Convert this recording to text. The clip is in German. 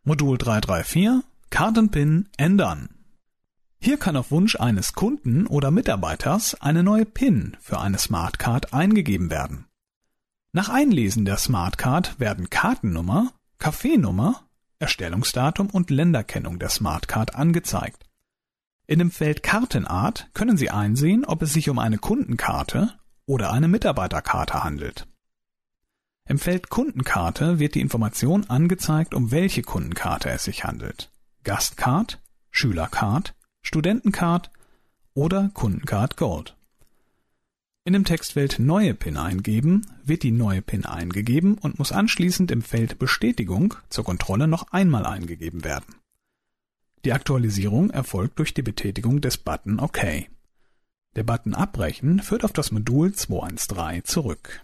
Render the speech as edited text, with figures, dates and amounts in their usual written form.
Modul 334 Karten-PIN ändern. Hier kann auf Wunsch eines Kunden oder Mitarbeiters eine neue PIN für eine Smartcard eingegeben werden. Nach Einlesen der Smartcard werden Kartennummer, Kaffeenummer, Erstellungsdatum und Länderkennung der Smartcard angezeigt. In dem Feld Kartenart können Sie einsehen, ob es sich um eine Kundenkarte oder eine Mitarbeiterkarte handelt. Im Feld Kundenkarte wird die Information angezeigt, um welche Kundenkarte es sich handelt. Gastcard, Schülercard, Studentencard oder Kundencard Gold. In dem Textfeld Neue PIN eingeben wird die neue PIN eingegeben und muss anschließend im Feld Bestätigung zur Kontrolle noch einmal eingegeben werden. Die Aktualisierung erfolgt durch die Betätigung des Button OK. Der Button Abbrechen führt auf das Modul 213 zurück.